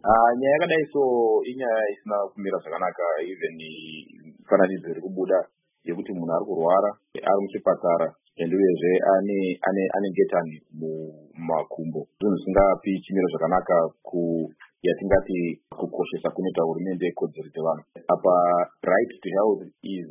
Nyaya yakadai so inyaya isina kumira zvakanaka. Even fananidzo iri kubuda yekuti munhu ari kurwara ari muchipatara ende uyezve ane ngetani mumakumbo. Zvinhu zvisingapi chimiro zvakanaka yatingati kukoshesa kunoita hurumende kodzero dzevanhu. Apa right to health is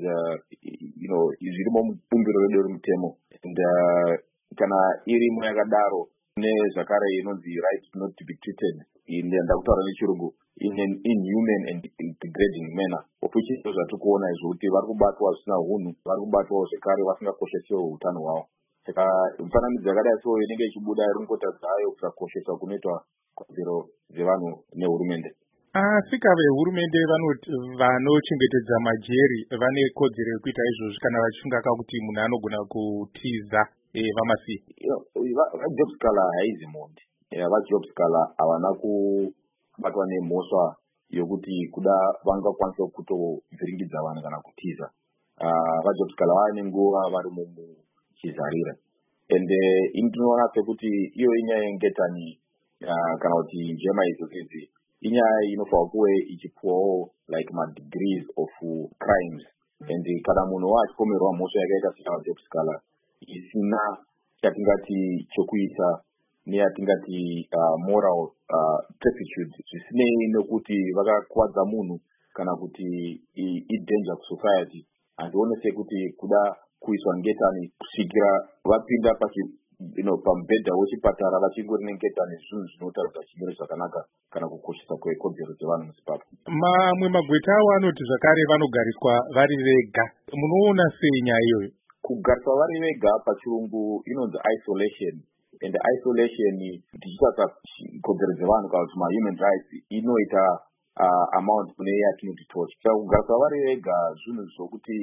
zvirimo mubumbiro redu remutemo, and kana irimo yakadaro nezvakare inonzi right not to be treated ndakutaura nechirungu in an inhuman and degrading manner, which is zvatiri kuona izvo kuti vari kubatwa zvisina hunhu, vari kubatwawo zvekare vasingakoshesewo utano hwavo. Saka mifananidzo yakadai so inenge ichibuda iri mukotadza hayo kusakosheswa kunoitwa kodzero dzevanhu nehurumende. Asika vehurumende vanochengetedza majeri vane kodzero yekuita izvozvo kana vachifunga kuti munhu anogona kutiza vamasiye. Vajob Scholar haizi mondi. Vajob Scholar havana kubatwa nemhosva yokuti kuda vangakwanisa kutovhiringidza vanhu kana kutiza. Vajob Scholar vane nguva vari muchizarira. Ende tinoona sekuti iyo inyaya yengetani kana kuti njema idzodzi inyaya inofanira kuve ichipuwawo like degrees of crimes. And kana munhu achipomerwa mhosva yakaita sevajob Scholar isina chatingati chokuita neyatingati moral turpitude, zvisinei nekuti vakakuwadza munhu kana kuti idanger kusociety, handione sekuti kuda kuiswa ngetani kusvikira vapinda pamubhedha wechipatara vachingori nengetani zvinhu zvinotaridza chimiro zvakanaka kana kukoshesa kwekodzero dzevanhu muzimbabwe. Mamwe magweta avo anoti zvakare vanogariswa vari vega. Munoona sei nyaya iyoyo? Kugariswa vari vega pachirungu inonzi isolation, and isolation tichitsvaka kodzero dzevanhu kana kuti human rights inoita amount kune yatinoti torch. Saka kugariswa vari vega zvinhu zvokuti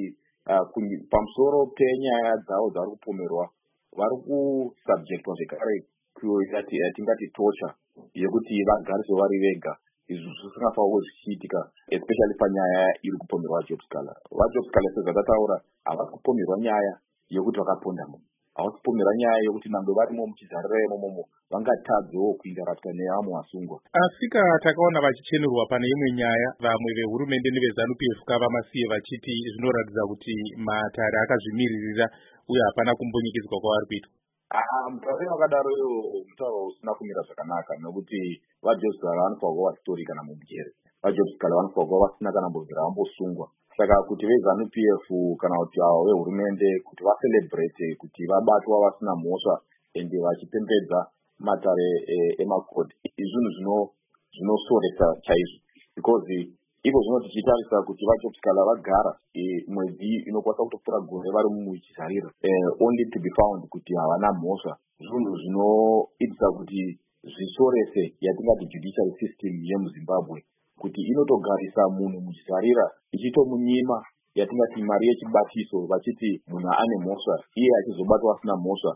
pamusoro penyaya dzavo dzavari kupomerwa vari kusubjectwa zvekare yatingati torture yekuti vagariswe vari vega. Izvi zvisingafanira zvichiitika especially panyaya iri kupomerwa Job Scholar. Vajob Scholar sezvatataura havasi kupomerwa nyaya yokuti vakaponda munhu, havasi kupomera nyaya yokuti nangwe varimo muchizarira imomo vangatadzewo kuindarapta nevamwe vasungwa. Asika takaona vachichenerwa pane imwe nyaya vamwe vehurumende nevezanu-PF vamasiye vachiti zvinoratidza kuti matare akazvimiririra uye hapana kumbonyikidzwa kwavari kuitwa. Mutauro wakadaro mutauro usina kumira zvakanaka, nokuti vajob Scholar vanofanira kuva vasitori kana mumujere. Vajob Scholar vanofanira kuva vasina kana mbovhera vambosungwa. Saka kuti vezanu-PF kana kuti avo vehurumende kuti vacelebrate kuti vabatwa vasina mhosva ende vachipembedza matare emakodhi, zvinhu zvinosoresa chaizvo, because iko zvino tichitarisa kuti vajob Scholar vagara mwedzi inokwanisa kutopfuura gore vari muchizarira only to be found kuti havana mhosva. Zvinhu zvinoitisa kuti zvisorese yatingati judicial system yemuzimbabwe, kuti inotogarisa munhu muchizarira ichitomunyima yatingati mari yechibatiso, vachiti munhu ane mhosva iye achizobatwa asina mhosva